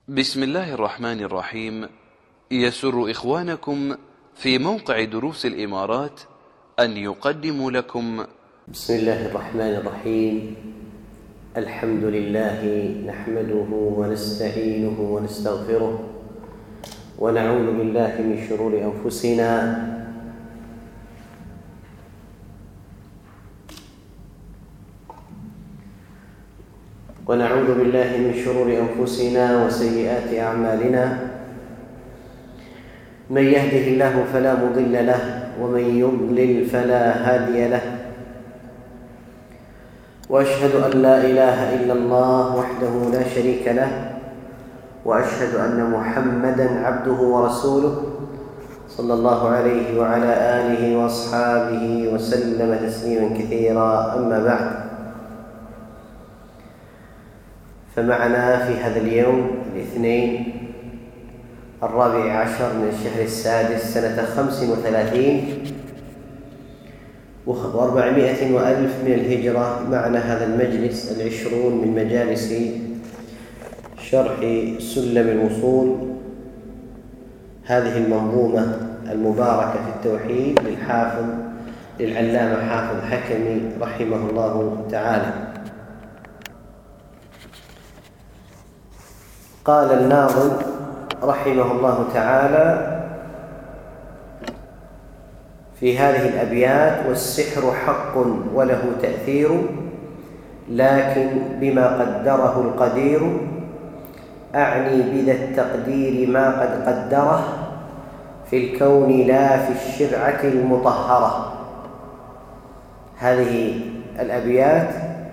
بسم الله الرحمن الرحيم. يسر إخوانكم في موقع دروس الإمارات أن يقدموا لكم بسم الله الرحمن الرحيم. الحمد لله نحمده ونستعينه ونستغفره ونعوذ بالله من شرور أنفسنا وسيئات أعمالنا. من يهده الله فلا مضل له ومن يضلل فلا هادي له، وأشهد أن لا إله إلا الله وحده لا شريك له، وأشهد أن محمدًا عبده ورسوله صلى الله عليه وعلى آله وأصحابه وسلم تسليمًا كثيرا. أما بعد، فمعنا في هذا اليوم الاثنين 14 من الشهر السادس سنة 35 و400 وألف من الهجرة. معنا هذا المجلس 20 من مجالس شرح سلم الوصول، هذه المنظومة المباركة في التوحيد للعلامة حافظ حكمي رحمه الله تعالى. قال الناظم رحمه الله تعالى في هذه الأبيات: والسحر حق وله تأثير، لكن بما قدره القدير، أعني بذا التقدير ما قد قدره، في الكون لا في الشرعة المطهرة. هذه الأبيات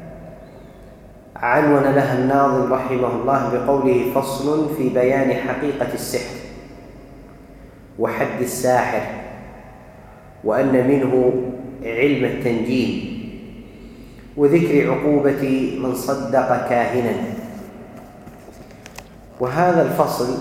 عنون لها الناظم رحمه الله بقوله: فصل في بيان حقيقة السحر وحد الساحر، وأن منه علم التنجيم، وذكر عقوبة من صدق كاهنا. وهذا الفصل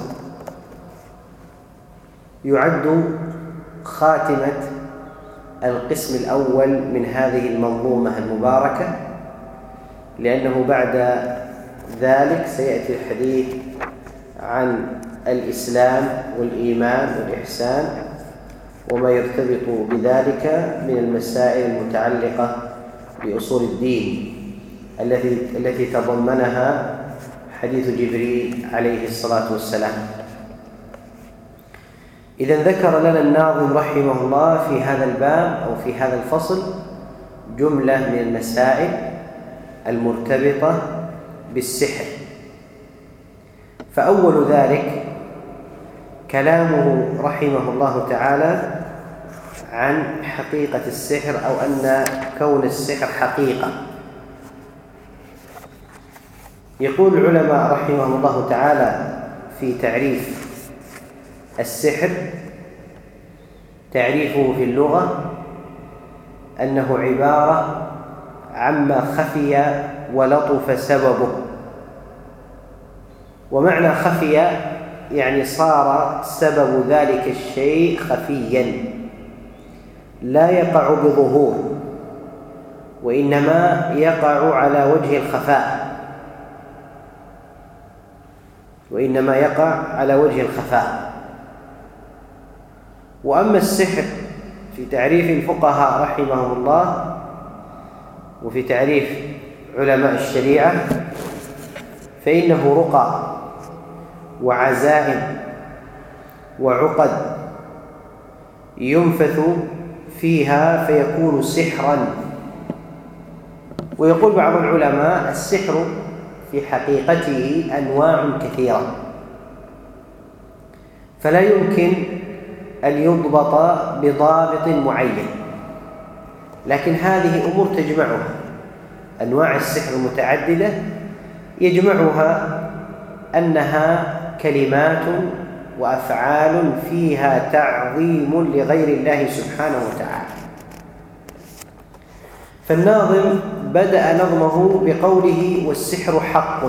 يعد خاتمة القسم الأول من هذه المنظومة المباركة، لأنه بعد ذلك سيأتي الحديث عن الإسلام والإيمان والإحسان وما يرتبط بذلك من المسائل المتعلقة بأصول الدين التي تضمنها حديث جبريل عليه الصلاة والسلام. إذن ذكر لنا الناظم رحمه الله في هذا الباب أو في هذا الفصل جملة من المسائل المرتبطة بالسحر. فأول ذلك كلامه رحمه الله تعالى عن حقيقة السحر، أو أن كون السحر حقيقة. يقول العلماء رحمهم الله تعالى في تعريف السحر: تعريفه في اللغة أنه عبارة عما خفي ولطف سببه. ومعنى خفي يعني صار سبب ذلك الشيء خفيا لا يقع بظهور، وإنما يقع على وجه الخفاء. وأما السحر في تعريف الفقهاء رحمهم الله وفي تعريف علماء الشريعة فإنه رقى وعزائم وعقد ينفث فيها فيكون سحرا. ويقول بعض العلماء: السحر في حقيقته أنواع كثيرة، فلا يمكن أن يضبط بضابط معين، لكن هذه أمور تجمعها. أنواع السحر متعددة يجمعها أنها كلمات وأفعال فيها تعظيم لغير الله سبحانه وتعالى. فالناظم بدأ نظمه بقوله: والسحر حق.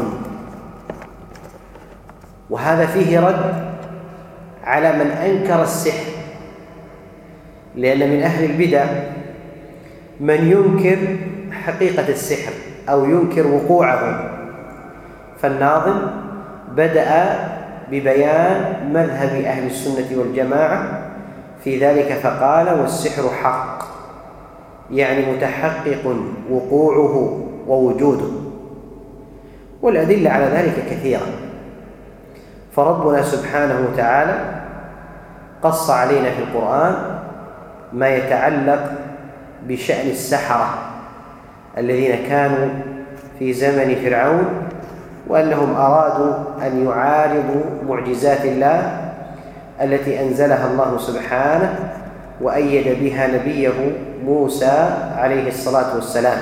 وهذا فيه رد على من أنكر السحر، لأن من أهل البدع من ينكر حقيقة السحر أو ينكر وقوعه. فالناظم بدأ ببيان مذهب أهل السنة والجماعة في ذلك فقال: والسحر حق، يعني متحقق وقوعه ووجوده. والأدلة على ذلك كثيرة، فربنا سبحانه وتعالى قص علينا في القرآن ما يتعلق بشأن السحرة الذين كانوا في زمن فرعون، وأنهم أرادوا أن يعارضوا معجزات الله التي أنزلها الله سبحانه وأيد بها نبيه موسى عليه الصلاة والسلام.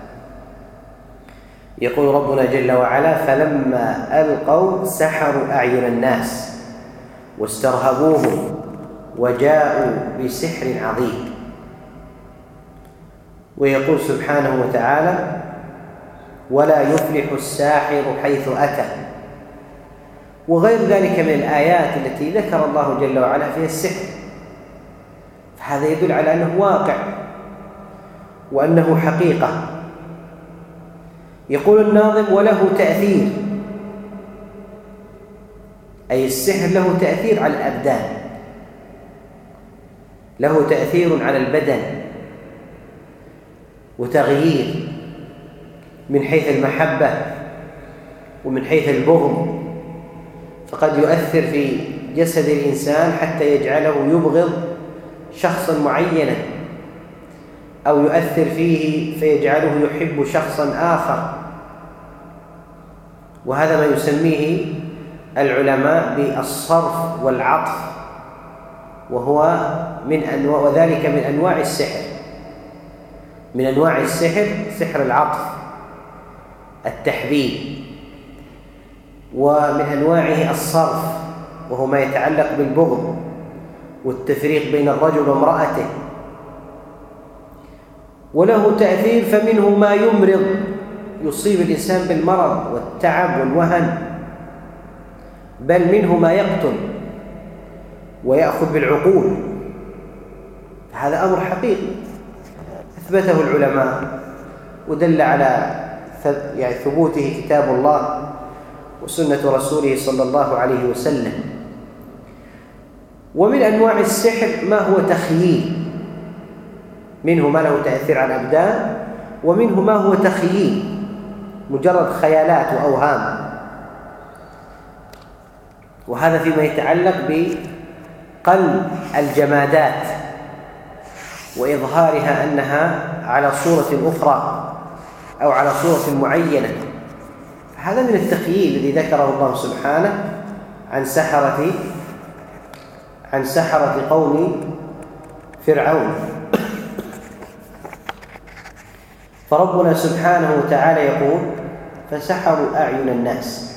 يقول ربنا جل وعلا: فلما ألقوا سحروا أعين الناس واسترهبوهم وجاءوا بسحر عظيم. ويقول سبحانه وتعالى: ولا يفلح الساحر حيث أتى. وغير ذلك من الآيات التي ذكر الله جل وعلا فيها السحر، فهذا يدل على أنه واقع وأنه حقيقة. يقول الناظم: وله تأثير، أي السحر له تأثير على الأبدان، له تأثير على البدن وتغيير من حيث المحبة ومن حيث البغض، فقد يؤثر في جسد الإنسان حتى يجعله يبغض شخصا معينا، أو يؤثر فيه فيجعله يحب شخصا آخر. وهذا ما يسميه العلماء بالصرف والعطف، وذلك من أنواع السحر. من أنواع السحر سحر العطف، التحبيب، ومن أنواعه الصرف، وهو ما يتعلق بالبغض والتفريق بين الرجل وامرأته. وله تأثير، فمنه ما يمرض، يصيب الإنسان بالمرض والتعب والوهن، بل منه ما يقتل ويأخذ بالعقول. هذا أمر حقيقي أثبته العلماء ودل على ثبوته كتاب الله وسنة رسوله صلى الله عليه وسلم. ومن أنواع السحر ما هو تخييل، منه ما له تأثير على الأبدان، ومنه ما هو تخييل، مجرد خيالات وأوهام. وهذا فيما يتعلق بقلب الجمادات وإظهارها أنها على صورة أخرى أو على صورة معينة. هذا من التخييل الذي ذكره الله سبحانه عن سحرة قوم فرعون. فربنا سبحانه وتعالى يقول: فسحروا أعين الناس.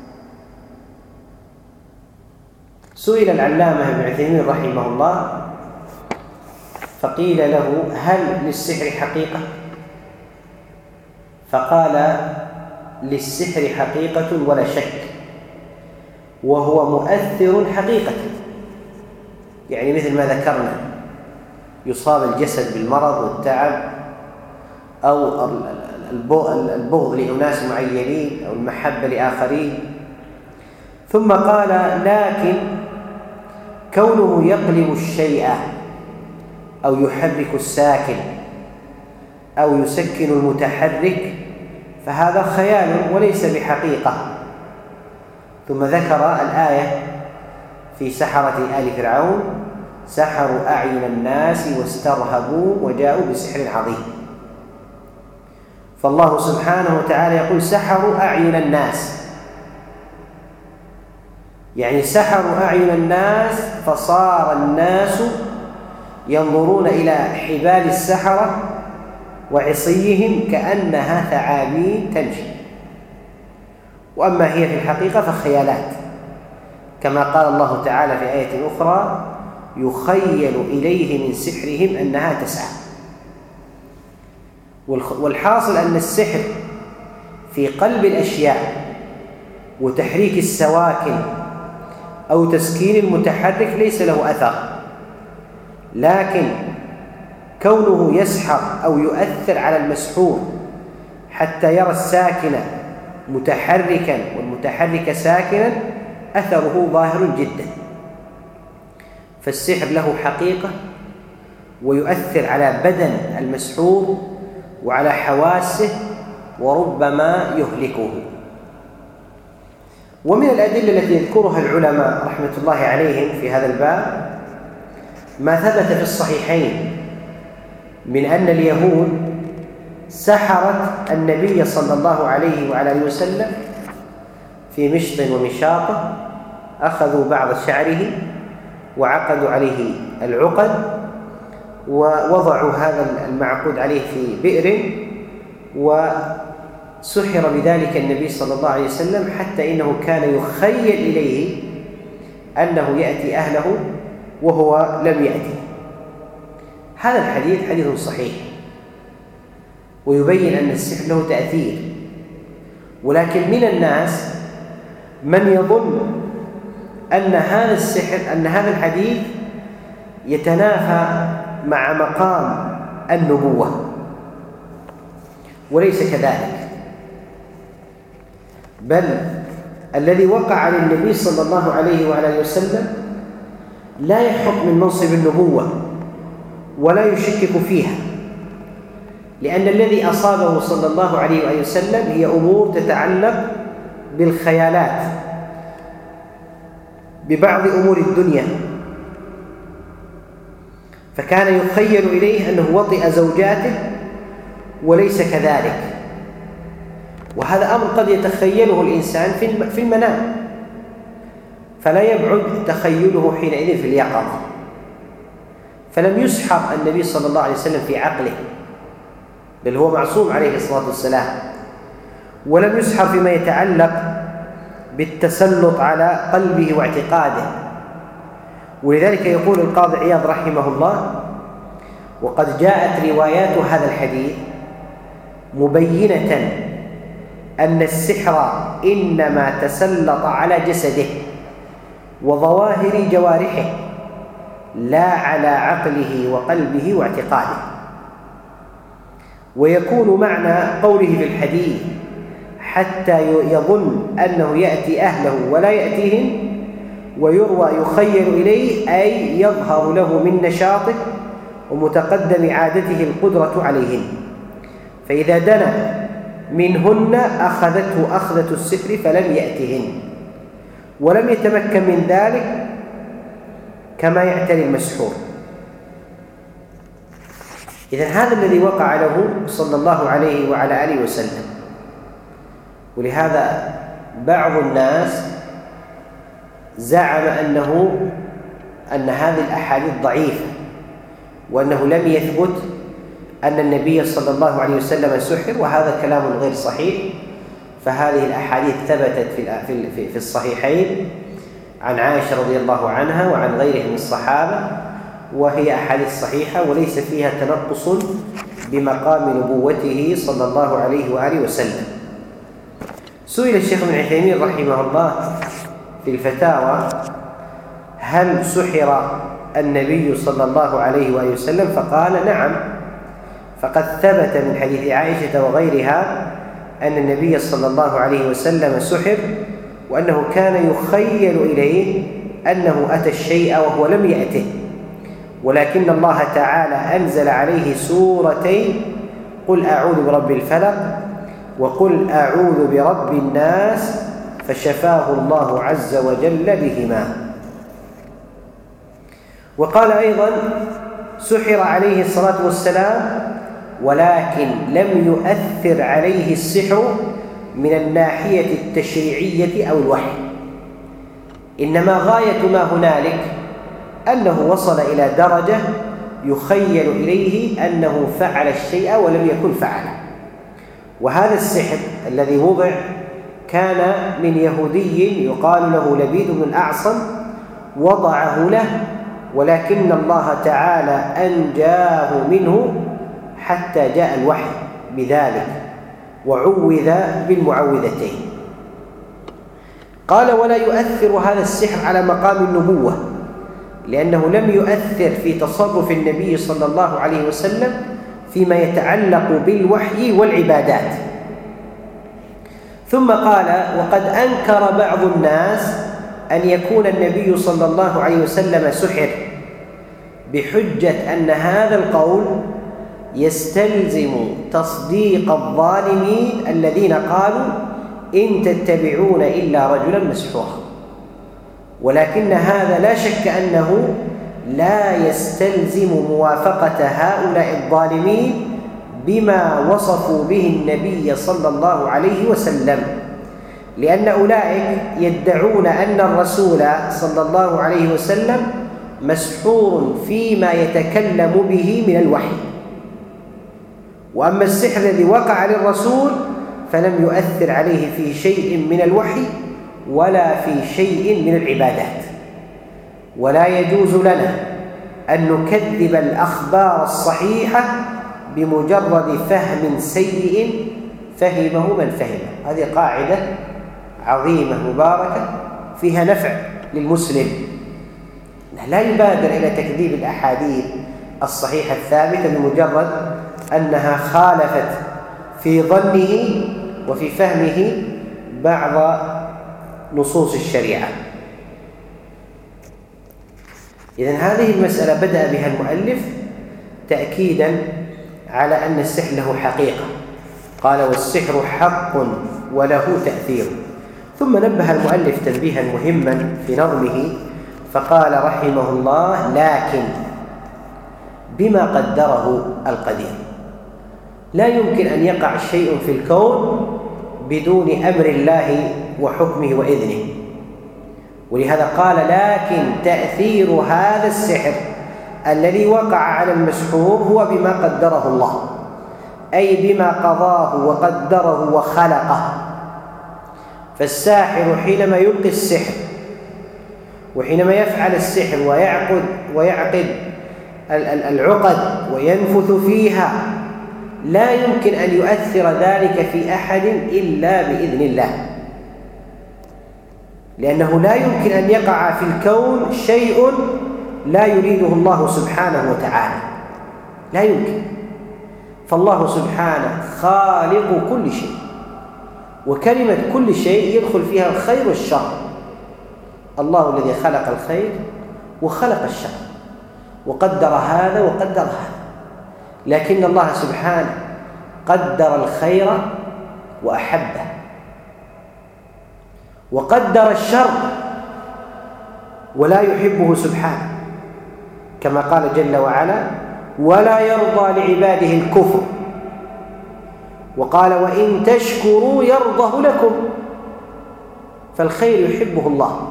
سئل العلامة ابن عثيمين رحمه الله فقيل له: هل للسحر حقيقة؟ فقال: للسحر حقيقة ولا شك، وهو مؤثر حقيقة، يعني مثل ما ذكرنا، يصاب الجسد بالمرض والتعب أو البغض لأناس معينين أو المحبة لآخرين. ثم قال: لكن كونه يقلب الشيء أو يحرك الساكن أو يسكن المتحرك فهذا خيال وليس بحقيقة. ثم ذكر الآية في سحرة آل فرعون: سحروا أعين الناس واسترهبوا وجاءوا بسحر عظيم. فالله سبحانه وتعالى يقول: سحروا أعين الناس، يعني سحروا أعين الناس، فصار الناس ينظرون إلى حبال السحرة وعصيهم كأنها ثعابين تمشي. وأما هي في الحقيقة فخيالات، كما قال الله تعالى في آية أخرى: يخيل إليه من سحرهم أنها تسعى. والحاصل أن السحر في قلب الأشياء وتحريك السواكن أو تسكين المتحرك ليس له أثر، لكن كونه يسحر أو يؤثر على المسحور حتى يرى الساكن متحركا والمتحرك ساكنا أثره ظاهر جدا. فالسحر له حقيقة ويؤثر على بدن المسحور وعلى حواسه وربما يهلكه. ومن الأدلة التي يذكرها العلماء رحمة الله عليهم في هذا الباب ما ثبت في الصحيحين من أن اليهود سحرت النبي صلى الله عليه وعلى آله وسلم في مشط ومشاطة، أخذوا بعض شعره وعقدوا عليه العقد ووضعوا هذا المعقود عليه في بئر، وسحر بذلك النبي صلى الله عليه وسلم حتى إنه كان يخيل إليه أنه يأتي أهله وهو لم يأتي. هذا الحديث حديث صحيح ويبين أن السحر له تأثير، ولكن من الناس من يظن أن هذا السحر أن هذا الحديث يتنافى مع مقام النبوة، وليس كذلك، بل الذي وقع للنبي صلى الله عليه وعلى آله وسلم لا يحط من منصب النبوة ولا يشكك فيها، لأن الذي أصابه صلى الله عليه وآله وسلم هي أمور تتعلق بالخيالات ببعض أمور الدنيا، فكان يخيل إليه أنه وطئ زوجاته وليس كذلك، وهذا أمر قد يتخيله الإنسان في المنام، فلا يبعد تخيله حينئذ في اليقظة. فلم يسحر النبي صلى الله عليه وسلم في عقله، بل هو معصوم عليه الصلاة والسلام، ولم يسحر فيما يتعلق بالتسلط على قلبه واعتقاده. ولذلك يقول القاضي عياض رحمه الله: وقد جاءت روايات هذا الحديث مبينة أن السحر إنما تسلط على جسده وظواهر جوارحه لا على عقله وقلبه واعتقاده. ويكون معنى قوله في الحديث حتى يظن أنه يأتي أهله ولا يأتيهم، ويروى يخيل إليه أي يظهر له من نشاطه ومتقدم عادته القدرة عليهن، فإذا دنا منهن أخذته أخذة السحر فلم يأتهن ولم يتمكن من ذلك كما يعتري المسحور. إذن هذا الذي وقع له صلى الله عليه وعلى آله وسلم. ولهذا بعض الناس زعم أن هذه الأحاديث ضعيفة، وأنه لم يثبت أن النبي صلى الله عليه وسلم سحر، وهذا كلام غير صحيح. فهذه الأحاديث ثبتت في الصحيحين عن عائشة رضي الله عنها وعن غيرها من الصحابة، وهي أحاديث صحيحة وليس فيها تنقص بمقام نبوته صلى الله عليه وآله وسلم. سئل الشيخ ابن عثيمين رحمه الله في الفتاوى: هل سحر النبي صلى الله عليه وآله وسلم؟ فقال: نعم، فقد ثبت من حديث عائشة وغيرها أن النبي صلى الله عليه وسلم سحر، وأنه كان يخيل إليه أنه أتى الشيء وهو لم يأته، ولكن الله تعالى أنزل عليه سورتين: قل أعوذ برب الفلق وقل أعوذ برب الناس، فشفاه الله عز وجل بهما. وقال أيضا: سحر عليه الصلاة والسلام ولكن لم يؤثر عليه السحر من الناحية التشريعية أو الوحي، إنما غاية ما هنالك أنه وصل إلى درجة يخيل إليه أنه فعل الشيء ولم يكن فعله. وهذا السحر الذي وضع كان من يهودي يقال له لبيد بن الأعصم وضعه له، ولكن الله تعالى أنجاه منه حتى جاء الوحي بذلك وعوذ بالمعوذتين. قال: ولا يؤثر هذا السحر على مقام النبوة، لأنه لم يؤثر في تصرف النبي صلى الله عليه وسلم فيما يتعلق بالوحي والعبادات، ثم قال: وقد أنكر بعض الناس أن يكون النبي صلى الله عليه وسلم سحر، بحجة أن هذا القول يستلزم تصديق الظالمين الذين قالوا: إن تتبعون إلا رجلا مسحورا. ولكن هذا لا شك أنه لا يستلزم موافقة هؤلاء الظالمين بما وصفوا به النبي صلى الله عليه وسلم، لأن أولئك يدعون أن الرسول صلى الله عليه وسلم مسحور فيما يتكلم به من الوحي، وأما السحر الذي وقع للرسول فلم يؤثر عليه في شيء من الوحي ولا في شيء من العبادات. ولا يجوز لنا أن نكذب الأخبار الصحيحة بمجرد فهم سيء فهمه من فهمه. هذه قاعدة عظيمة مباركة فيها نفع للمسلم، لا يبادر إلى تكذيب الأحاديث الصحيحة الثابتة بمجرد أنها خالفت في ظنه وفي فهمه بعض نصوص الشريعة. إذن هذه المسألة بدأ بها المؤلف تأكيدا على أن السحر له حقيقة، قال: والسحر حق وله تأثير. ثم نبه المؤلف تنبيها مهما في نظمه فقال رحمه الله: لكن بما قدره القدير. لا يمكن أن يقع شيء في الكون بدون أمر الله وحكمه وإذنه، ولهذا قال: لكن تأثير هذا السحر الذي وقع على المسحور هو بما قدره الله، أي بما قضاه وقدره وخلقه. فالساحر حينما يلقي السحر وحينما يفعل السحر ويعقد العقد وينفث فيها لا يمكن أن يؤثر ذلك في أحد إلا بإذن الله، لأنه لا يمكن أن يقع في الكون شيء لا يريده الله سبحانه وتعالى، لا يمكن. فالله سبحانه خالق كل شيء، وكلمة كل شيء يدخل فيها الخير والشر. الله الذي خلق الخير وخلق الشر وقدر هذا وقدر هذا، لكن الله سبحانه قدر الخير وأحبه، وقدر الشر ولا يحبه سبحانه، كما قال جل وعلا: ولا يرضى لعباده الكفر. وقال: وإن تشكروا يرضه لكم. فالخير يحبه الله،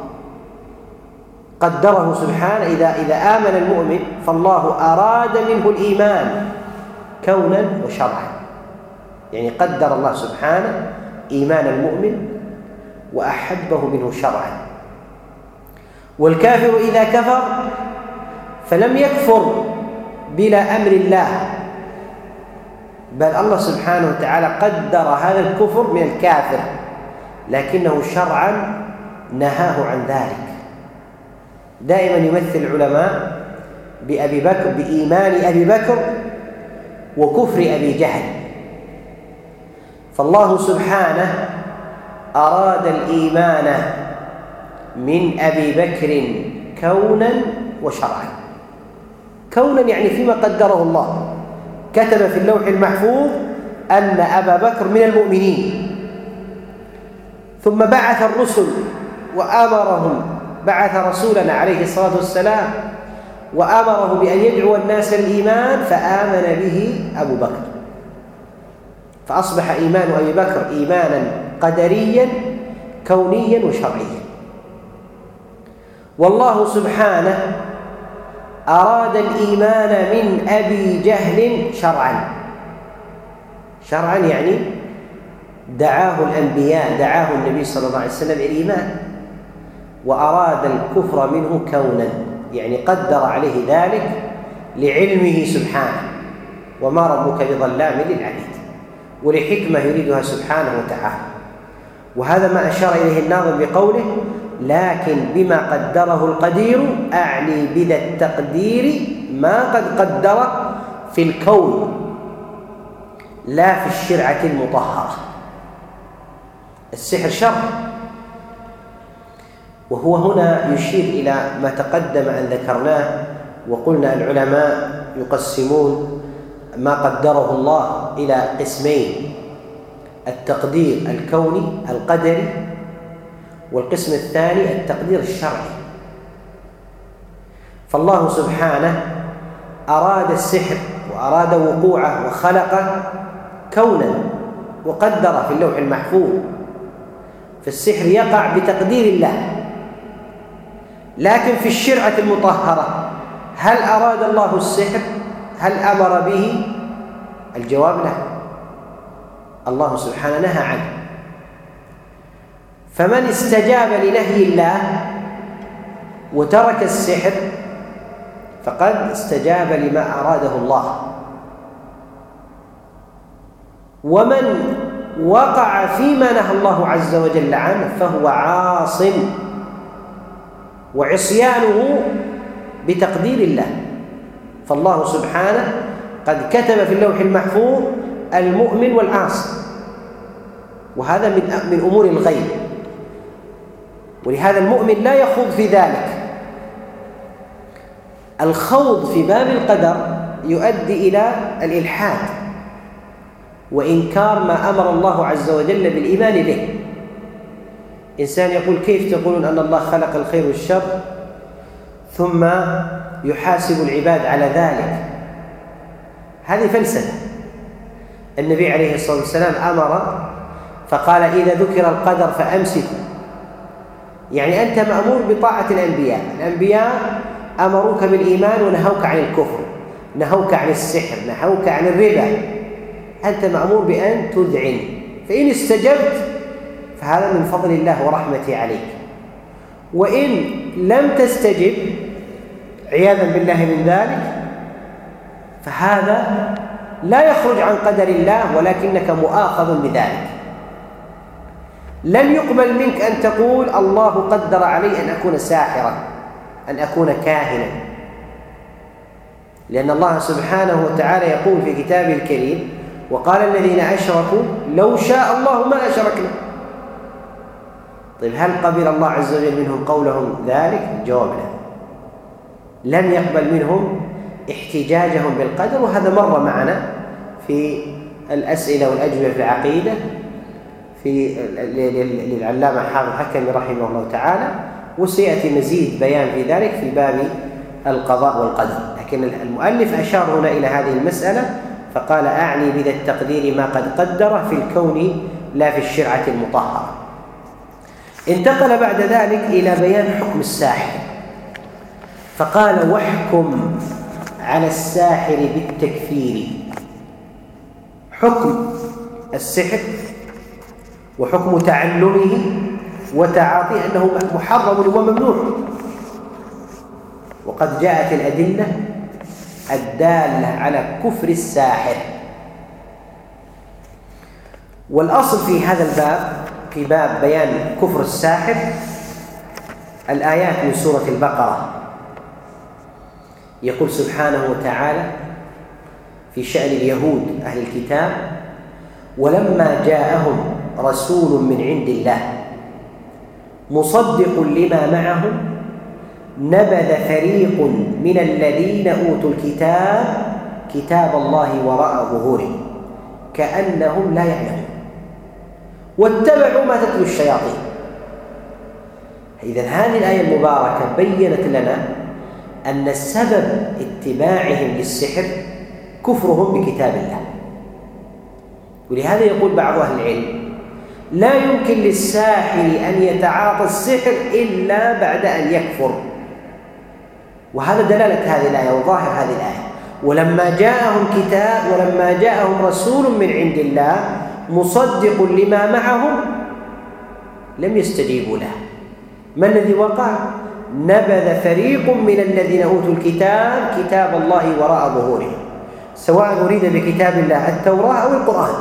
قدره سبحانه. إذا آمن المؤمن فالله أراد منه الإيمان كونا وشرعا، يعني قدر الله سبحانه إيمان المؤمن وأحبه منه شرعا. والكافر إذا كفر فلم يكفر بلا أمر الله، بل الله سبحانه وتعالى قدر هذا الكفر من الكافر، لكنه شرعا نهاه عن ذلك. دائما يمثل العلماء بأبي بكر، بإيمان أبي بكر وكفر أبي جهل. فالله سبحانه أراد الإيمان من أبي بكر كونا وشرعا. كونا يعني فيما قدره الله، كتب في اللوح المحفوظ أن أبا بكر من المؤمنين، ثم بعث الرسل وأمرهم، بعث رسولنا عليه الصلاة والسلام وأمره بأن يدعو الناس للإيمان، فآمن به أبو بكر، فأصبح إيمان أبي بكر إيمانا قدريا كونيا وشرعيا. والله سبحانه أراد الإيمان من أبي جهل شرعا. شرعا يعني دعاه الأنبياء، دعاه النبي صلى الله عليه وسلم الإيمان، وأراد الكفر منه كونا، يعني قدر عليه ذلك لعلمه سبحانه، وما ربك بظلام للعبيد، ولحكمة يريدها سبحانه وتعالى. وهذا ما أشار إليه الناظم بقوله: لكن بما قدره القدير، أعني بذا التقدير ما قد قدر في الكون لا في الشرعة المطهرة. السحر شر، وهو هنا يشير إلى ما تقدم أن ذكرناه، وقلنا العلماء يقسمون ما قدره الله إلى قسمين: التقدير الكوني القدري، والقسم الثاني التقدير الشرعي. فالله سبحانه أراد السحر وأراد وقوعه وخلقه كونا وقدره في اللوح المحفوظ، فالسحر يقع بتقدير الله. لكن في الشرعة المطهرة هل أراد الله السحر؟ هل أمر به؟ الجواب لا، الله سبحانه نهى عنه. فمن استجاب لنهي الله وترك السحر فقد استجاب لما أراده الله، ومن وقع فيما نهى الله عز وجل عنه فهو عاص، وعصيانه بتقدير الله. فالله سبحانه قد كتب في اللوح المحفوظ المؤمن والعاصي، وهذا من أمور الغيب، ولهذا المؤمن لا يخوض في ذلك. الخوض في باب القدر يؤدي إلى الإلحاد وإنكار ما أمر الله عز وجل بالإيمان به. إنسان يقول: كيف تقولون أن الله خلق الخير والشر ثم يحاسب العباد على ذلك؟ هذه فلسفة. النبي عليه الصلاة والسلام أمر فقال: إذا ذكر القدر فأمسكوا. يعني أنت مأمور بطاعة الأنبياء. الأنبياء أمروك بالإيمان ونهوك عن الكفر، نهوك عن السحر، نهوك عن الربا. أنت مأمور بأن تذعن، فإن استجبت فهذا من فضل الله ورحمته عليك، وإن لم تستجب عياذا بالله من ذلك فهذا لا يخرج عن قدر الله، ولكنك مؤاخذ بذلك. لن يقبل منك أن تقول: الله قدر علي أن أكون ساحرا، أن أكون كاهنا، لأن الله سبحانه وتعالى يقول في كتابه الكريم: وقال الذين أشركوا لو شاء الله ما أشركنا. طيب، هل قبل الله عز وجل منهم قولهم ذلك؟ الجواب لا، لم يقبل منهم احتجاجهم بالقدر، وهذا مر معنا في الأسئلة والأجوبة في العقيدة للعلامة حافظ الحكمي رحمه الله تعالى، وسيأتي مزيد بيان في ذلك في باب القضاء والقدر. لكن المؤلف أشار هنا إلى هذه المسألة فقال: أعني بذا التقدير ما قد قدره في الكون لا في الشرعة المطهرة. انتقل بعد ذلك إلى بيان حكم الساحر، فقال: واحكم على الساحر بالتكفير. حكم السحر وحكم تعلمه وتعاطيه أنه محرم وممنوع، وقد جاءت الأدلة الدالة على كفر الساحر. والأصل في هذا الباب، في باب بيان كفر الساحر، الآيات من سورة البقرة. يقول سبحانه وتعالى في شأن اليهود أهل الكتاب: ولما جاءهم رسول من عند الله مصدق لما معهم نبذ فريق من الذين أوتوا الكتاب كتاب الله وراء ظهورهم كأنهم لا يعلمون واتبعوا ما تتلو الشياطين. إذن هذه الآية المباركة بيّنت لنا أن السبب اتباعهم للسحر كفرهم بكتاب الله. ولهذا يقول بعض أهل العلم: لا يمكن للساحر أن يتعاطى السحر إلا بعد أن يكفر. وهذا دلالة هذه الآية وظاهر هذه الآية: ولما جاءهم رسول من عند الله مصدق لما معهم لم يستجيبوا له. ما الذي وقع؟ نبذ فريق من الذين أوتوا الكتاب كتاب الله وراء ظهورهم، سواء أريد بكتاب الله التوراة أو القرآن،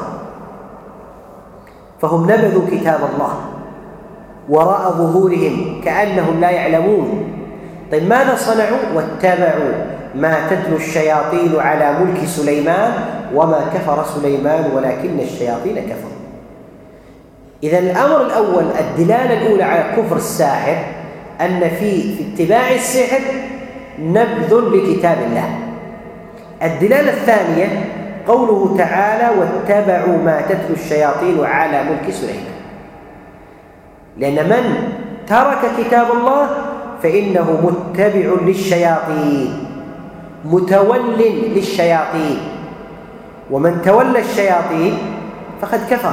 فهم نبذوا كتاب الله وراء ظهورهم كأنهم لا يعلمون. طيب، ماذا صنعوا؟ واتبعوا ما تتلو الشياطين على ملك سليمان وما كفر سليمان ولكن الشياطين كفروا. إذن الأمر الأول، الدلالة الأولى على كفر الساحر أن في اتباع السحر نبذ لكتاب الله. الدلالة الثانية قوله تعالى واتبعوا ما تتلو الشياطين على ملك سليمان، لأن من ترك كتاب الله فإنه متبع للشياطين، متول للشياطين، ومن تولى الشياطين فقد كفر.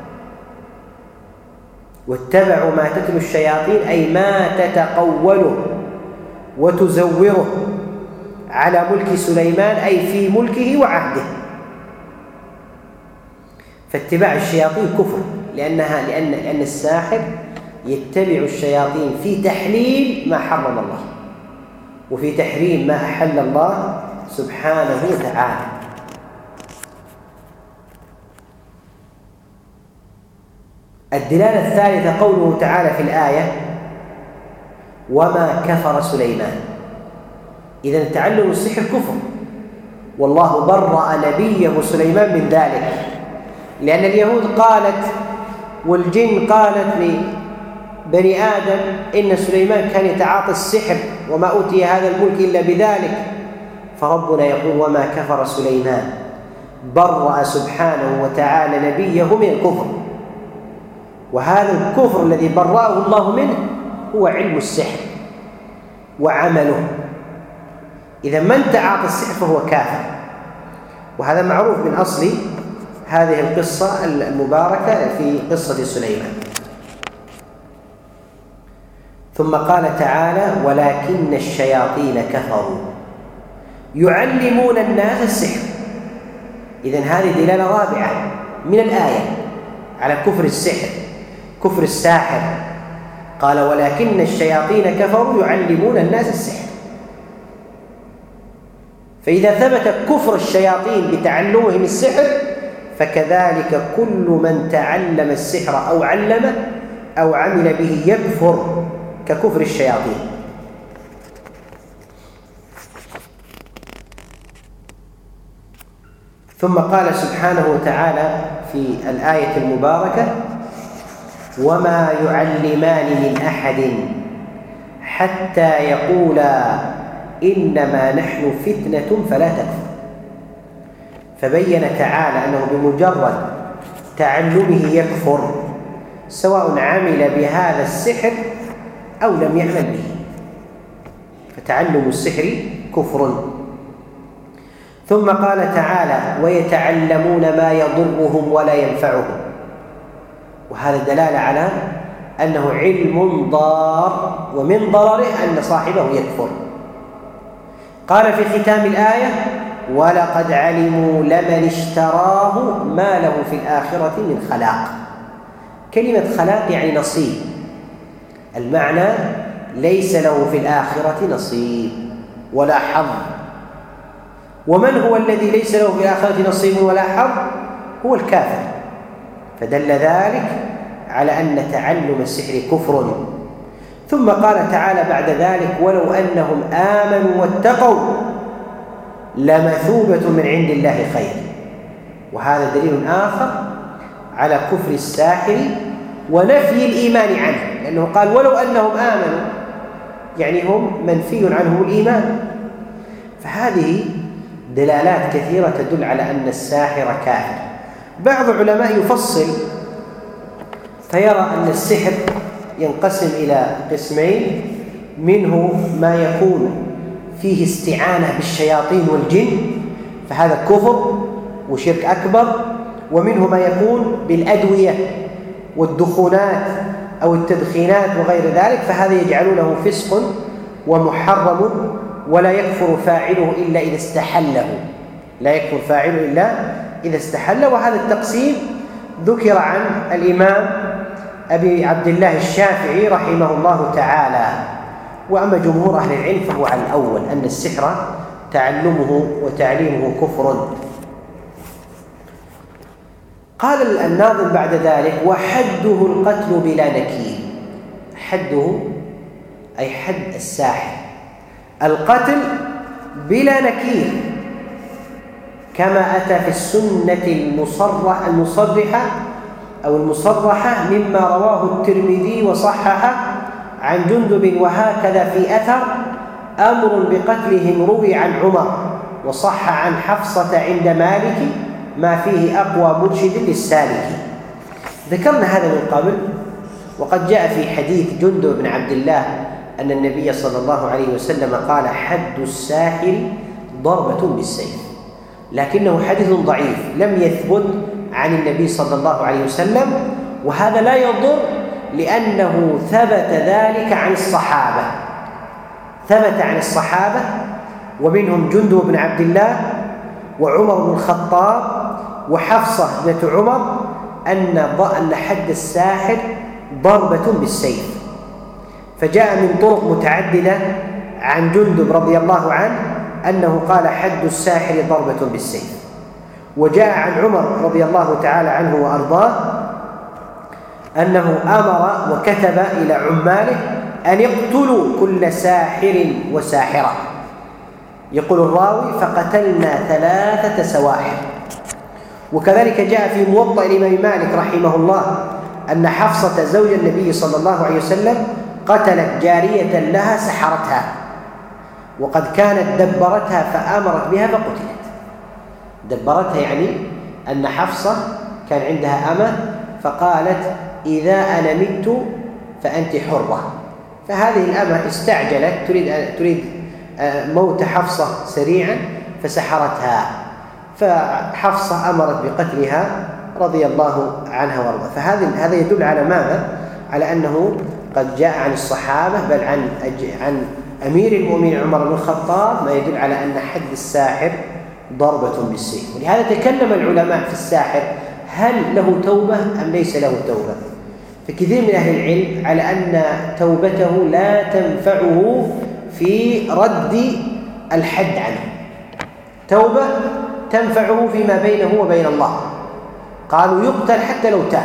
واتبعوا ما تتلو الشياطين أي ما تتقوله وتزوره على ملك سليمان، أي في ملكه وعهده. فاتباع الشياطين كفر، لأن الساحر يتبع الشياطين في تحليل ما حرم الله وفي تحريم ما أحل الله سبحانه وتعالى. الدلالة الثالثة قوله تعالى في الآية وما كفر سليمان. إذن تعلم السحر كفر، والله برأ نبيه سليمان من ذلك، لأن اليهود قالت والجن قالت لبني آدم إن سليمان كان يتعاطى السحر وما أوتي هذا الملك إلا بذلك، فربنا يقول وما كفر سليمان، برأ سبحانه وتعالى نبيه من الكفر. وهذا الكفر الذي برأه الله منه هو علم السحر وعمله. إذا من تعاطى السحر فهو كافر، وهذا معروف من أصل هذه القصة المباركة في قصة سليمان. ثم قال تعالى ولكن الشياطين كفروا يعلمون الناس السحر. إذن هذه دلالة رابعة من الآية على كفر السحر، كفر الساحر. قال ولكن الشياطين كفروا يعلمون الناس السحر. فإذا ثبت كفر الشياطين بتعلمهم السحر فكذلك كل من تعلم السحر أو علمه أو عمل به يكفر ككفر الشياطين. ثم قال سبحانه وتعالى في الآية المباركة وما يعلمان من أحد حتى يقولا إنما نحن فتنة فلا تكفر. فبين تعالى أنه بمجرد تعلمه يكفر، سواء عمل بهذا السحر أو لم يعمل به، فتعلم السحر كفر. ثم قال تعالى ويتعلمون ما يضرهم ولا ينفعهم، وهذا دلالة على أنه علم ضار، ومن ضرره أن صاحبه يكفر. قال في ختام الآية ولقد علموا لمن اشتراه ما له في الآخرة من خلاق. كلمة خلاق يعني نصيب، المعنى ليس له في الآخرة نصيب ولا حظ. ومن هو الذي ليس له في الآخرة نصيب ولا حظ؟ هو الكافر. فدل ذلك على أن تعلم السحر كفر. ثم قال تعالى بعد ذلك ولو أنهم آمنوا واتقوا لمثوبة من عند الله خير. وهذا دليل آخر على كفر الساحر ونفي الإيمان عنه، لأنه قال ولو أنهم آمنوا، يعني هم منفي عنهم الإيمان. فهذه دلالات كثيرة تدل على أن الساحر كافر. بعض العلماء يفصل فيرى أن السحر ينقسم إلى قسمين، منه ما يكون فيه استعانة بالشياطين والجن فهذا كفر وشرك أكبر، ومنه ما يكون بالأدوية والدخونات أو التدخينات وغير ذلك، فهذا يجعلونه فسق ومحرم ولا يكفر فاعله إلا إذا استحله، لا يكفر فاعله إلا إذا استحل. وهذا التقسيم ذكر عن الإمام أبي عبد الله الشافعي رحمه الله تعالى. وأما جمهور أهل العلم فهو على الأول، أن السحر تعلمه وتعليمه كفر. قال الناظم بعد ذلك وحده القتل بلا نكير. حده أي حد الساحر، القتل بلا نكير، كما أتى في السنة المصرحة أو المصرحة مما رواه الترمذي وصححه عن جندب وهكذا في أثر أمر بقتلهم روي عن عمر وصح عن حفصة عند مالك ما فيه أقوى مرشد للسالك. ذكرنا هذا من قبل، وقد جاء في حديث جندب بن عبد الله أن النبي صلى الله عليه وسلم قال حد الساحر ضربة بالسيف، لكنه حديث ضعيف لم يثبت عن النبي صلى الله عليه وسلم، وهذا لا يضر لأنه ثبت ذلك عن الصحابة، ثبت عن الصحابة ومنهم جندب بن عبد الله وعمر بن الخطاب وحفصة بنت عمر أن حد الساحر ضربة بالسيف. فجاء من طرق متعددة عن جندب رضي الله عنه أنه قال حد الساحر ضربة بالسيف. وجاء عن عمر رضي الله تعالى عنه وأرضاه أنه أمر وكتب إلى عماله أن يقتلوا كل ساحر وساحرة. يقول الراوي فقتلنا 3 سواحر. وكذلك جاء في موطأ الإمام مالك رحمه الله أن حفصة زوج النبي صلى الله عليه وسلم قتلت جارية لها سحرتها، وقد كانت دبرتها فآمرت بها فقتلت. دبرتها يعني أن حفصة كان عندها أمة فقالت إذا أنا مت فأنت حرة، فهذه الأمة استعجلت تريد موت حفصة سريعا فسحرتها، فحفصة أمرت بقتلها رضي الله عنها وارضاها. فهذا يدل على ماذا؟ على أنه قد جاء عن الصحابة بل عن أمير المؤمنين عمر بن الخطاب ما يدل على أن حد الساحر ضربة بالسيف. ولهذا تكلم العلماء في الساحر هل له توبة أم ليس له توبة؟ فكثير من أهل العلم على أن توبته لا تنفعه في رد الحد عنه، توبة تنفعه فيما بينه وبين الله. قالوا يقتل حتى لو تاب،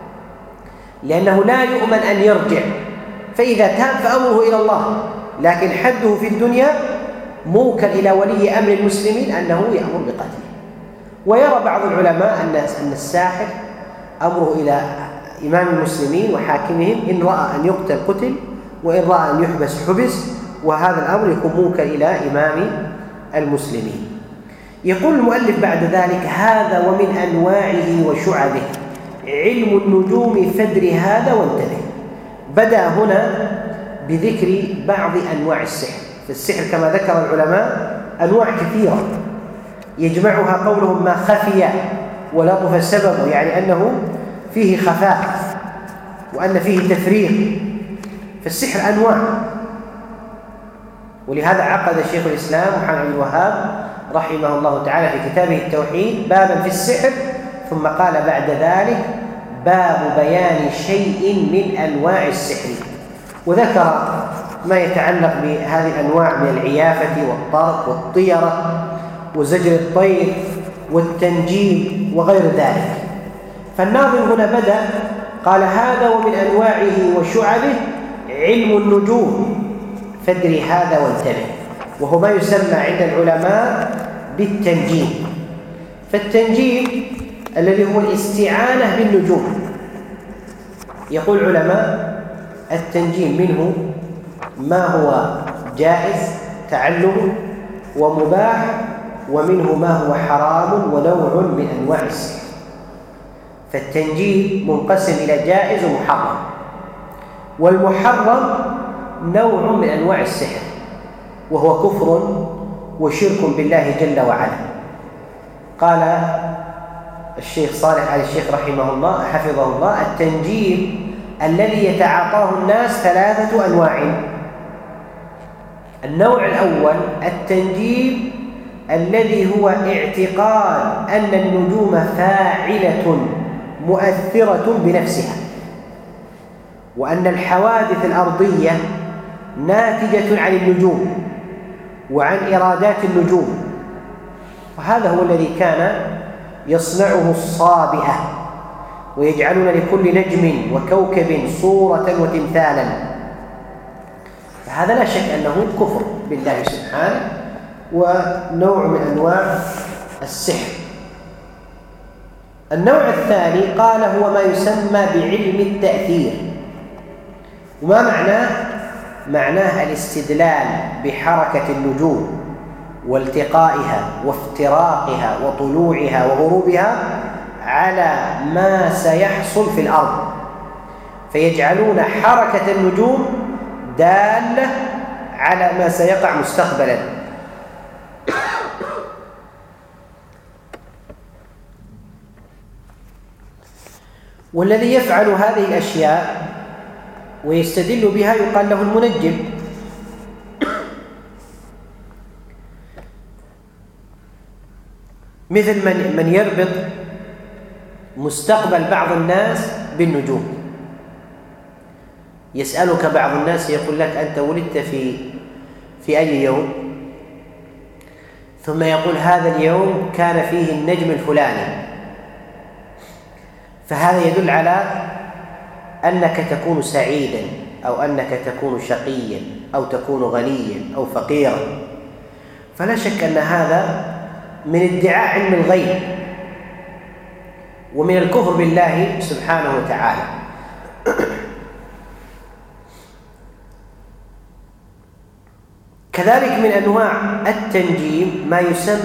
لأنه لا يؤمن أن يرجع، فإذا تاب فأمره إلى الله، لكن حده في الدنيا موكل إلى ولي أمر المسلمين أنه يأمر بقتله. ويرى بعض العلماء أن الساحر أمره إلى إمام المسلمين وحاكمهم، إن رأى أن يقتل قتل، وإن رأى أن يحبس حبس، وهذا الأمر يكون موكل إلى إمام المسلمين. يقول المؤلف بعد ذلك هذا ومن أنواعه وشعبه علم النجوم فادر هذا وانتبه. بدأ هنا بذكر بعض أنواع السحر. فالسحر كما ذكر العلماء أنواع كثيرة يجمعها قولهم ما خفي ولطف سببه، يعني أنه فيه خفاء وأن فيه تفريق. فالسحر أنواع، ولهذا عقد شيخ الإسلام محمد بن الوهاب رحمه الله تعالى في كتابه التوحيد بابا في السحر، ثم قال بعد ذلك باب بيان شيء من أنواع السحر، وذكر ما يتعلق بهذه الأنواع من العيافة والطرق والطيرة وزجر الطير والتنجيم وغير ذلك. فالناظم هنا بدأ قال هذا ومن أنواعه وشعبه علم النجوم فادري هذا وانتبه، وهو ما يسمى عند العلماء بالتنجيم. فالتنجيم الذي هو الاستعانة بالنجوم. يقول العلماء التنجيم منه ما هو جائز تعلم ومباح، ومنه ما هو حرام ونوع من أنواع السحر. فالتنجيم منقسم إلى جائز ومحرم، والمحرم نوع من أنواع السحر وهو كفر وشرك بالله جل وعلا. قال الشيخ صالح آل الشيخ رحمه الله حفظه الله التنجيم الذي يتعاطاه الناس 3 أنواع. النوع الأول التنجيم الذي هو اعتقاد أن النجوم فاعلة مؤثرة بنفسها، وأن الحوادث الأرضية ناتجة عن النجوم وعن إرادات النجوم. وهذا هو الذي كان يصنعه الصابئة، ويجعلون لكل نجم وكوكب صورة وتمثالا. فهذا لا شك أنه كفر بالله سبحانه ونوع من أنواع السحر. النوع الثاني قال هو ما يسمى بعلم التأثير. وما معناه؟ معناه الاستدلال بحركة النجوم والتقائها وافتراقها وطلوعها وغروبها على ما سيحصل في الأرض، فيجعلون حركة النجوم دالة على ما سيقع مستقبلا. والذي يفعل هذه الأشياء ويستدل بها يقال له المنجم. مثل من يربط مستقبل بعض الناس بالنجوم. يسألك بعض الناس يقول لك أنت ولدت في أي يوم؟ ثم يقول هذا اليوم كان فيه النجم الفلاني، فهذا يدل على أنك تكون سعيدا أو أنك تكون شقيا أو تكون غنيا أو فقيرا. فلا شك أن هذا من ادعاء علم الغيب ومن الكفر بالله سبحانه وتعالى. كذلك من أنواع التنجيم ما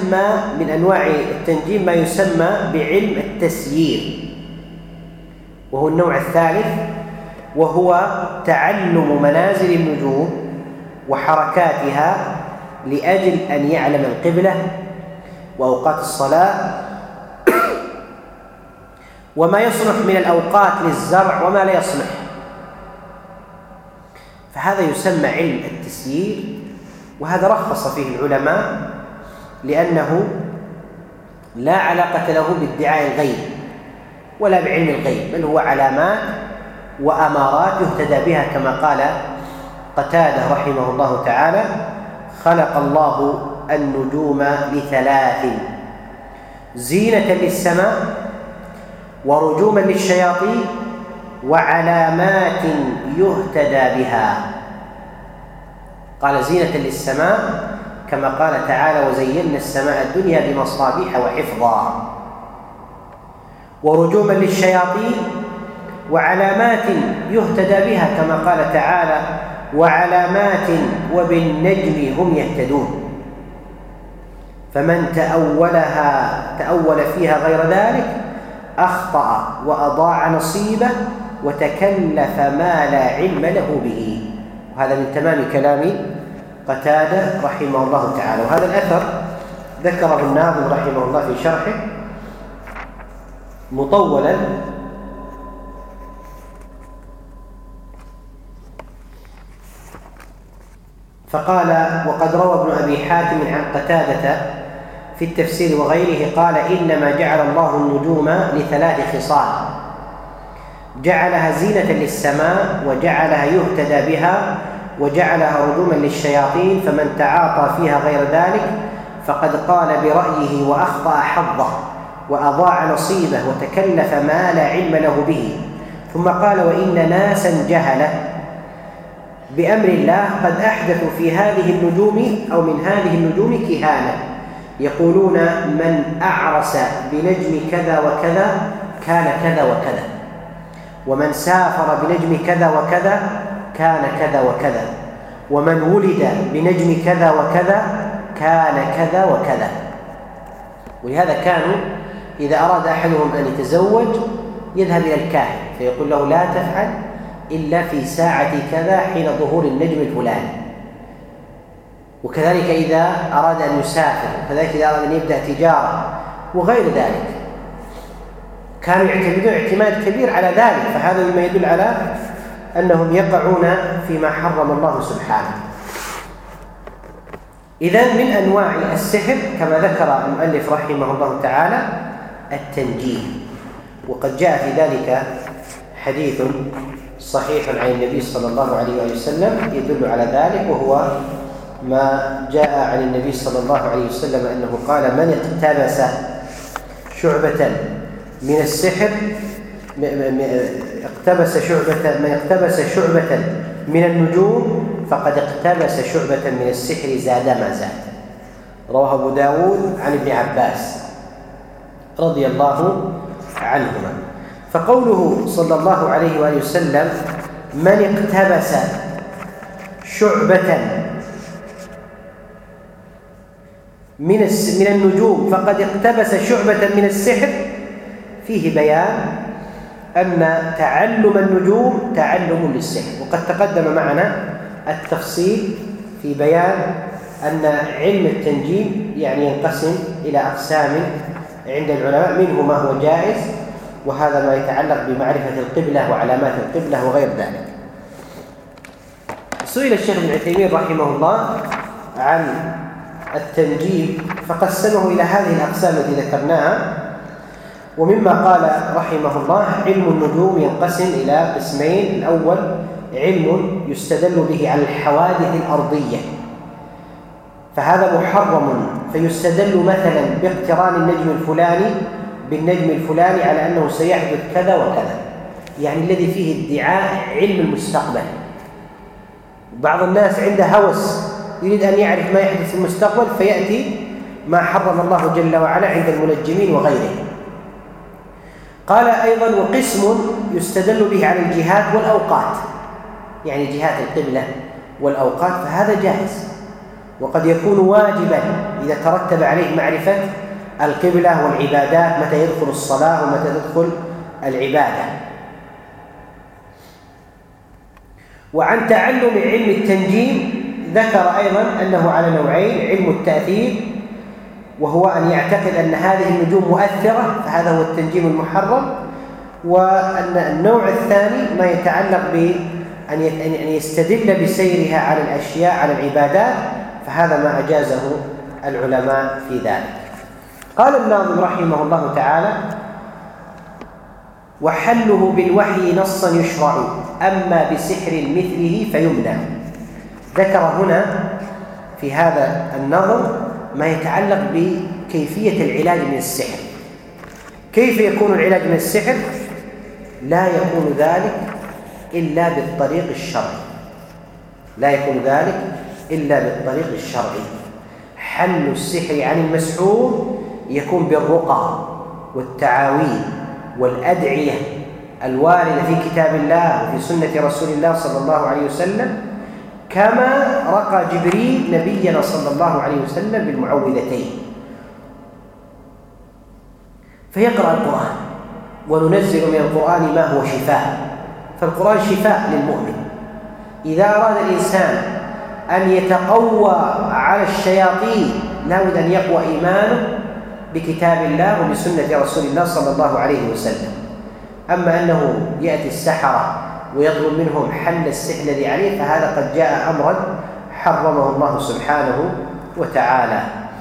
يسمى بعلم التسيير، وهو النوع الثالث، وهو تعلم منازل النجوم وحركاتها لأجل أن يعلم القبلة وأوقات الصلاة وما يصلح من الأوقات للزرع وما لا يصلح. فهذا يسمى علم التسيير، وهذا رخص فيه العلماء لأنه لا علاقة له بادعاء الغيب ولا بعلم الغيب، بل هو علامات وأمارات يهتدى بها، كما قال قتادة رحمه الله تعالى: خلق الله النجوم لثلاث: زينة للسماء، ورجوما للشياطين، وعلامات يهتدى بها. قال زينة للسماء كما قال تعالى: وزينا السماء الدنيا بمصابيح وحفظا، ورجوما للشياطين، وعلامات يهتدى بها كما قال تعالى: وعلامات وبالنجم هم يهتدون. فمن تأول فيها غير ذلك أخطأ وأضاع نصيبه وتكلف ما لا علم له به. وهذا من تمام كلام قتادة رحمه الله تعالى. وهذا الأثر ذكره الناظم رحمه الله في شرحه مطولا، فقال: وقد روى ابن أبي حاتم عن قتادة في التفسير وغيره قال: إنما جعل الله النجوم لثلاث خصال: جعلها زينة للسماء، وجعلها يهتدى بها، وجعلها رجوما للشياطين، فمن تعاطى فيها غير ذلك فقد قال برأيه وأخطأ حظه وأضاع نصيبه وتكلف ما لا علم له به. ثم قال: وإن ناسا جهلة بأمر الله قد أحدثوا في هذه النجوم أو من هذه النجوم كهانة، يقولون من أعرس بنجم كذا وكذا كان كذا وكذا، ومن سافر بنجم كذا وكذا كان كذا وكذا، ومن ولد بنجم كذا وكذا كان كذا وكذا. ولهذا كانوا إذا أراد أحدهم أن يتزوج يذهب إلى الكاهن فيقول له: لا تفعل إلا في ساعة كذا حين ظهور النجم الفلاني. وكذلك إذا أراد أن يسافر، وكذلك إذا أراد أن يبدأ تجارة وغير ذلك، كانوا يعتمدون اعتماد كبير على ذلك. فهذا مما يدل على أنهم يقعون فيما حرم الله سبحانه. إذن من أنواع السحر كما ذكر المؤلف رحمه الله تعالى التنجيم، وقد جاء في ذلك حديث صحيح عن النبي صلى الله عليه وسلم يدل على ذلك، وهو ما جاء عن النبي صلى الله عليه وسلم أنه قال: من اقتبس شعبة من السحر من اقتبس شعبة من النجوم فقد اقتبس شعبة من السحر زاد ما زاد. رواه أبو داود عن ابن عباس رضي الله عنهما. فقوله صلى الله عليه وآله وسلم: من اقتبس شعبة من النجوم فقد اقتبس شعبة من السحر، فيه بيان أن تعلم النجوم تعلم للسحر. وقد تقدم معنا التفصيل في بيان أن علم التنجيم يعني ينقسم إلى أقسام عند العلماء، منه ما هو جائز، وهذا ما يتعلق بمعرفة القبلة وعلامات القبلة وغير ذلك. سئل الشيخ ابن عثيمين رحمه الله عن التنجيم فقسمه إلى هذه الأقسام التي ذكرناها، ومما قال رحمه الله: علم النجوم ينقسم إلى قسمين. الأول علم يستدل به على الحوادث الأرضية، فهذا محرم، فيستدل مثلا باقتران النجم الفلاني بالنجم الفلاني على أنه سيحدث كذا وكذا، يعني الذي فيه ادعاء علم المستقبل. بعض الناس عنده هوس يريد أن يعرف ما يحدث في المستقبل، فيأتي ما حرم الله جل وعلا عند المنجمين وغيره. قال أيضا: وقسم يستدل به على الجهات والأوقات، يعني جهات القبلة والأوقات، فهذا جائز، وقد يكون واجبا إذا ترتب عليه معرفة القبلة والعبادات، متى يدخل الصلاة ومتى تدخل العبادة. وعن تعلم علم التنجيم ذكر أيضا أنه على نوعين: علم التأثير، وهو أن يعتقد أن هذه النجوم مؤثرة، فهذا هو التنجيم المحرم. وأن النوع الثاني ما يتعلق بأن يستدل بسيرها على الأشياء على العبادات، فهذا ما أجازه العلماء في ذلك. قال الناظم رحمه الله تعالى: وحله بالوحي نصا يشرع، أما بسحر مثله فيمنع. ذكر هنا في هذا النظم ما يتعلق بكيفية العلاج من السحر. كيف يكون العلاج من السحر؟ لا يكون ذلك إلا بالطريق الشرعي، لا يكون ذلك إلا بالطريق الشرعي. حل السحر عن المسحور يكون بالرقى والتعاويذ والأدعية الواردة في كتاب الله وفي سنة رسول الله صلى الله عليه وسلم، كما رقى جبريل نبينا صلى الله عليه وسلم بالمعوذتين. فيقرأ القرآن، وننزل من القرآن ما هو شفاء، فالقرآن شفاء للمؤمن. إذا أراد الإنسان أن يتقوى على الشياطين لا بد أن يقوى إيمانه بكتاب الله وبسنة رسول الله صلى الله عليه وسلم. أما أنه يأتي السحرة ويطلب منهم حل السحر الذي عليه، فهذا قد جاء أمرا حرمه الله سبحانه وتعالى.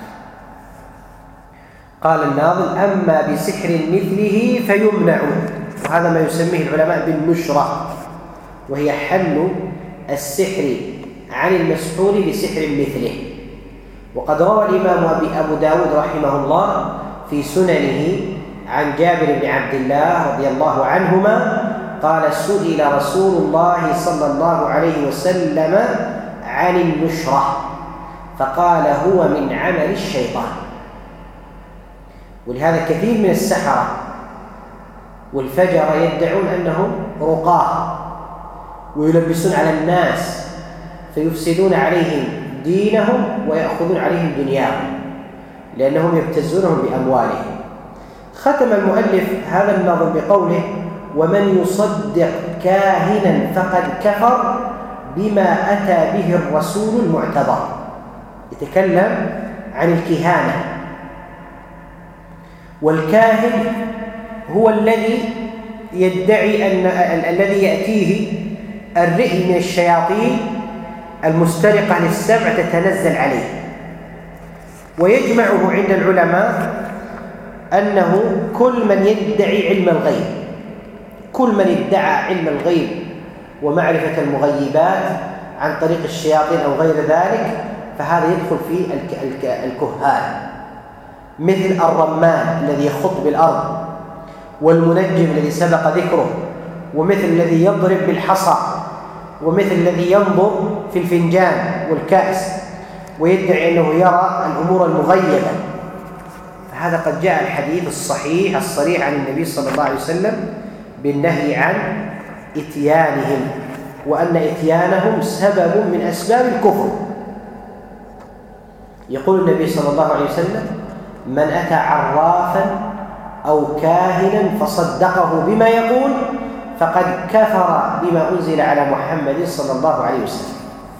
قال الناظم: أما بسحر مثله فيمنع، وهذا ما يسميه العلماء بالنشرة، وهي حل السحر عن المسحور بسحر مثله. وقد روى الإمام أبو داود رحمه الله في سننه عن جابر بن عبد الله رضي الله عنهما قال: سئل رسول الله صلى الله عليه وسلم عن النشرة فقال: هو من عمل الشيطان. ولهذا كثير من السحرة والفجرة يدعون أنهم رقاة ويلبسون على الناس فيفسدون عليهم دينهم ويأخذون عليهم دنياهم، لأنهم يبتزونهم بأموالهم. ختم المؤلف هذا النظم بقوله: ومن يصدق كاهنا فقد كفر بما أتى به الرسول المعتبر. يتكلم عن الكهانة، والكاهن هو الذي يدعي أن الذي يأتيه الرئي من الشياطين المسترقة للسمع تتنزل عليه. ويجمعه عند العلماء أنه كل من يدعي علم الغيب، كل من ادعى علم الغيب ومعرفة المغيبات عن طريق الشياطين أو غير ذلك، فهذا يدخل في الكهان، مثل الرمان الذي يخط بالأرض، والمنجم الذي سبق ذكره، ومثل الذي يضرب بالحصى، ومثل الذي ينظر في الفنجان والكأس ويدعي أنه يرى الأمور المغيبة، فهذا قد جاء الحديث الصحيح الصريح عن النبي صلى الله عليه وسلم بالنهي عن إتيانهم، وأن إتيانهم سبب من أسباب الكفر. يقول النبي صلى الله عليه وسلم: من أتى عرافا أو كاهنا فصدقه بما يقول فقد كفر بما أنزل على محمد صلى الله عليه وسلم.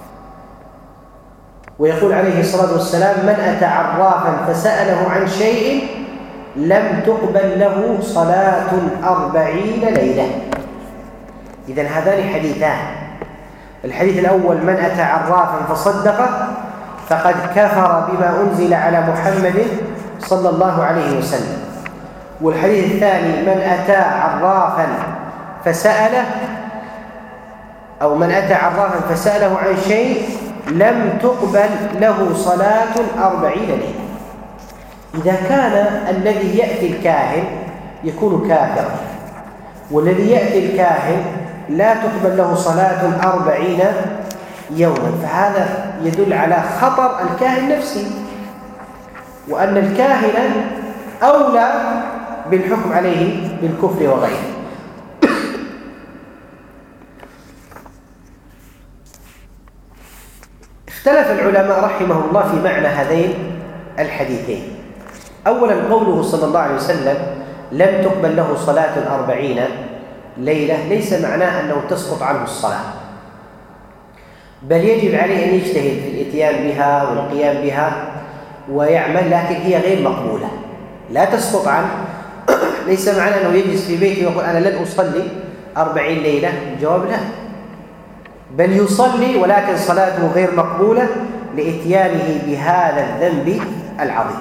ويقول عليه الصلاة والسلام: من أتى عرافا فسأله عن شيء لم تقبل له صلاة 40 ليلة. إذن هذان حديثان: الحديث الأول من أتى عرافا فصدقه فقد كفر بما أنزل على محمد صلى الله عليه وسلم. والحديث الثاني: من أتى عرافا فسأله، أو من أتى عرافا فسأله عن شيء لم تقبل له صلاة 40 ليلة. إذا كان الذي يأتي الكاهن يكون كافرا، والذي يأتي الكاهن لا تقبل له صلاة 40 يوما، فهذا يدل على خطر الكاهن نفسه، وأن الكاهن أولى بالحكم عليه بالكفر وغيره. اختلف العلماء رحمه الله في معنى هذين الحديثين. أولا قوله صلى الله عليه وسلم لم تقبل له صلاة 40 ليلة ليس معناه أنه تسقط عنه الصلاة، بل يجب عليه أن يجتهد في الإتيان بها والقيام بها ويعمل، لكن هي غير مقبولة لا تسقط عنه. ليس معناه أنه يجلس في بيته ويقول أنا لن أصلي 40 ليلة، الجواب لا، بل يصلي ولكن صلاته غير مقبولة لإتيانه بهذا الذنب العظيم.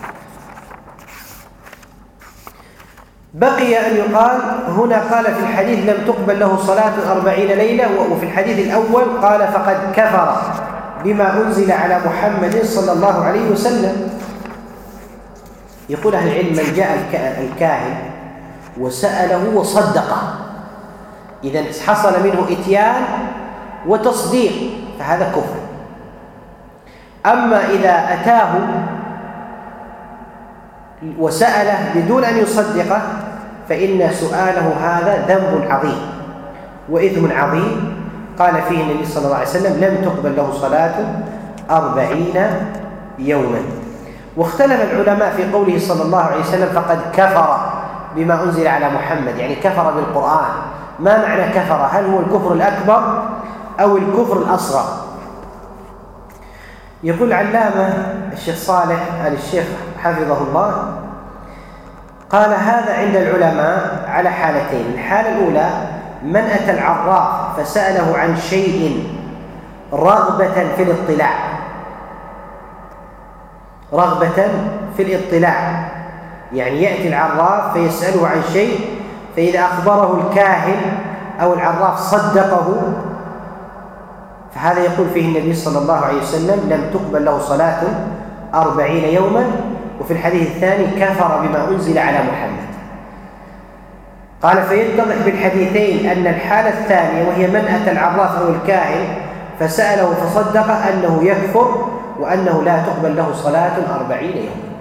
بقي أن يقال هنا قال في الحديث لم تقبل له صلاة 40 ليلة، وفي الحديث الأول قال فقد كفر بما أنزل على محمد صلى الله عليه وسلم. يقول أهل العلم من جاء الكاهن وسأله وصدقه إذن حصل منه إتيان وتصديق فهذا كفر. أما إذا أتاه وسأله بدون أن يصدقه فإن سؤاله هذا ذنب عظيم وإثم عظيم قال فيه النبي صلى الله عليه وسلم لم تقبل له صلاة 40 يوما. واختلف العلماء في قوله صلى الله عليه وسلم فقد كفر بما أنزل على محمد، يعني كفر بالقرآن. ما معنى كفر؟ هل هو الكفر الأكبر أو الكفر الأصغر؟ يقول علامة الشيخ صالح آل الشيخ حفظه الله قال هذا عند العلماء على حالتين. الحالة الأولى من أتى العراف فسأله عن شيء رغبة في الاطلاع، رغبة في الاطلاع، يعني يأتي العراف فيسأله عن شيء، فإذا أخبره الكاهن أو العراف صدقه فهذا يقول فيه النبي صلى الله عليه وسلم لم تقبل له صلاة 40 يوما. وفي الحديث الثاني كفر بما أنزل على محمد. قال فيتضح بالحديثين أن الحالة الثانية وهي من أتى العراف أو الكاهن فسأله فصدق أنه يكفر وأنه لا تقبل له صلاة 40 يوما.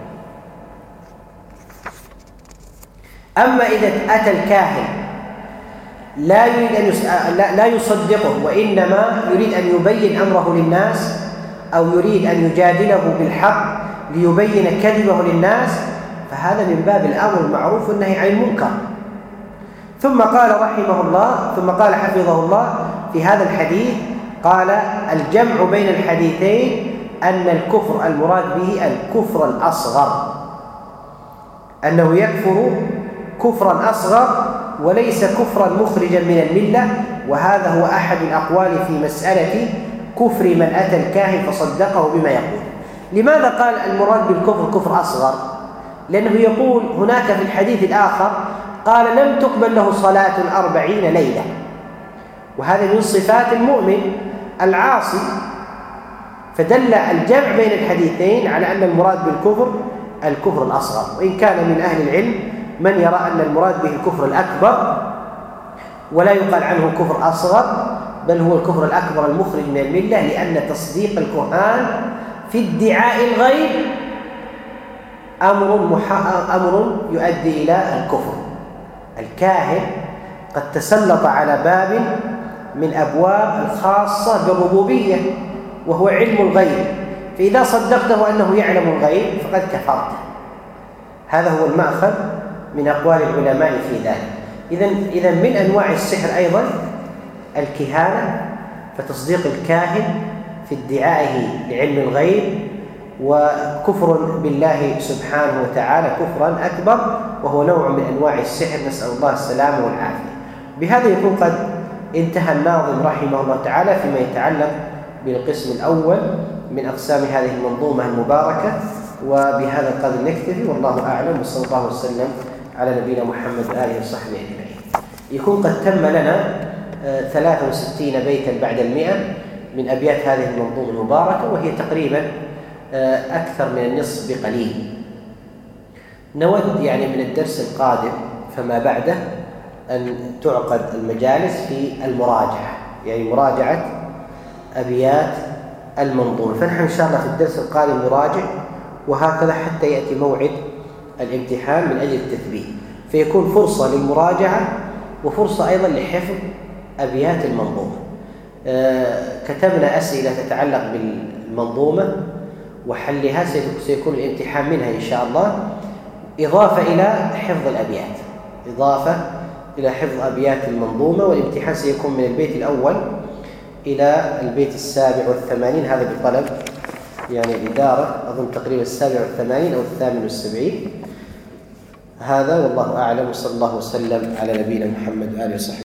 أما إذا أتى الكاهن لا يريد أن لا يصدقه وإنما يريد أن يبين أمره للناس أو يريد أن يجادله بالحق ليبين كذبه للناس فهذا من باب الأمر المعروف والنهي عن المنكر. ثم قال رحمه الله ثم قال حفظه الله في هذا الحديث قال الجمع بين الحديثين أن الكفر المراد به الكفر الأصغر، أنه يكفر كفرا أصغر وليس كفرا مخرجا من الملة. وهذا هو أحد الأقوال في مسألة كفر من أتى الكاهن فصدقه بما يقول. لماذا قال المراد بالكفر كفر أصغر؟ لأنه يقول هناك في الحديث الآخر قال لم تقبل له صلاة 40 ليلة، وهذا من صفات المؤمن العاصي، فدل الجمع بين الحديثين على أن المراد بالكفر الكفر الأصغر. وإن كان من أهل العلم من يرى أن المراد به الكفر الأكبر ولا يقال عنه كفر أصغر بل هو الكفر الأكبر المخرج من الملة، لأن تصديق الكهان في ادعاء الغيب أمر يؤدي إلى الكفر. الكاهن قد تسلط على باب من أبواب الخاصة بالربوبية وهو علم الغيب، فإذا صدقته أنه يعلم الغيب فقد كفرت. هذا هو المأخذ من أقوال العلماء في ذلك. إذن من أنواع السحر أيضا الكهانة، فتصديق الكاهن في ادعائه لعلم الغيب وكفر بالله سبحانه وتعالى كفرا أكبر، وهو نوع من أنواع السحر، نسأل الله السلامة والعافية. بهذا يكون قد انتهى الناظم رحمه الله تعالى فيما يتعلق بالقسم الأول من أقسام هذه المنظومة المباركة. وبهذا القدر نكتفي، والله أعلم، وصلى الله وسلم على نبينا محمد وآله وصحبه أجمعين. يكون قد تم لنا 63 بيتا بعد 100 من أبيات هذه المنظومة المباركة، وهي تقريبا أكثر من النصف بقليل. نود يعني من الدرس القادم فما بعده أن تعقد المجالس في المراجعة، يعني مراجعة أبيات المنظومة. فنحن إن شاء الله في الدرس القادم نراجع، وهكذا حتى يأتي موعد الامتحان من أجل التثبيت، فيكون فرصة للمراجعة وفرصة أيضا لحفظ أبيات المنظومة. كتبنا أسئلة تتعلق بالمنظومة وحلها، سيكون الامتحان منها إن شاء الله، إضافة إلى حفظ الأبيات، إضافة إلى حفظ أبيات المنظومة. والامتحان سيكون من البيت الأول إلى البيت 87، هذا بطلب يعني الإدارة، أظن تقريبا 87 أو 78. هذا والله أعلم، وصلى الله وسلم على نبينا محمد وآله وصحبه.